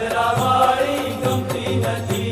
ઘાઘરાવાળી ગમતી નથી.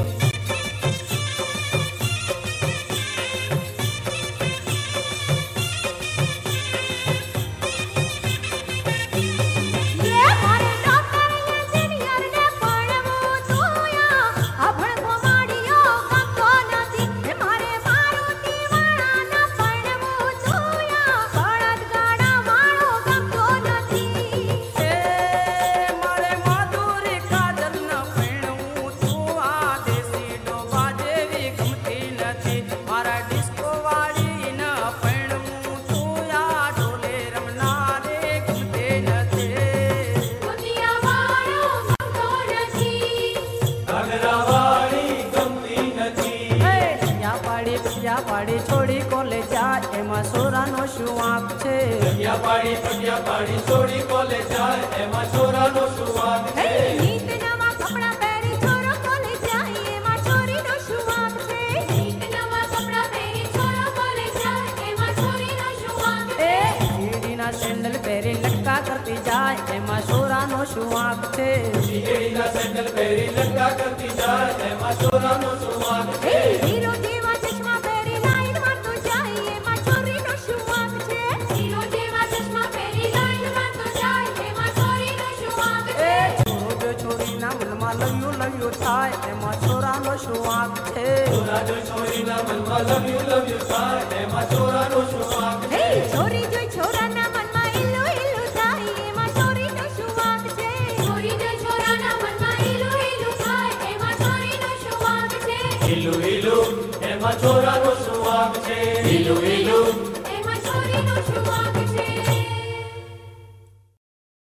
પાડી છોડી કોલેજ જાય એમાં છોરાનો શું વાંક છે? પગ્યા પાડી છોડી કોલેજ જાય એમાં છોરાનો શું વાંક છે? નીત નવા કપડા પહેરી છોરો કોલેજ જાય એમાં છોરીનો શું વાંક છે? નીત નવા કપડા પહેરી છોરો કોલેજ જાય એમાં છોરીનો શું વાંક છે? સીડીના સેન્ડલ પહેરી લટકા કરતી જાય એમાં છોરાનો શું વાંક છે? સીડીના સેન્ડલ પહેરી લટકા કરતી જાય એમાં છોરાનો શું વાંક છે? હીરો જેવા ચશ્મા પહેરી લાઈન મારતો જાય એમાં છોરીનો શું વાંક છે? હીરો જેવા ચશ્મા પહેરી લાઈન મારતો જાય એમાં છોરીનો શું વાંક છે? છોરો છોરીના મનમાં લવ્યું થાય એમાં છોરાનો શું વાંક છે? છોરા જો છોરીના મનમાં લવ્યું થાય એમાં છોરાનો શું વાંક છે? છોરી જોઈ છોરાના મનમાં ઈલું ઈલું થાય એમાં છોરીનો શું વાંક છે? છોરી જોઈ છોરાના મનમાં ઈલું ઈલું થાય એમાં છોરીનો શું વાંક છે? ઈલું ઈલું એમાં છોરાનો શું વાંક છે? ઈલું ઈલું એમાં છોરીનો શું વાંક છે?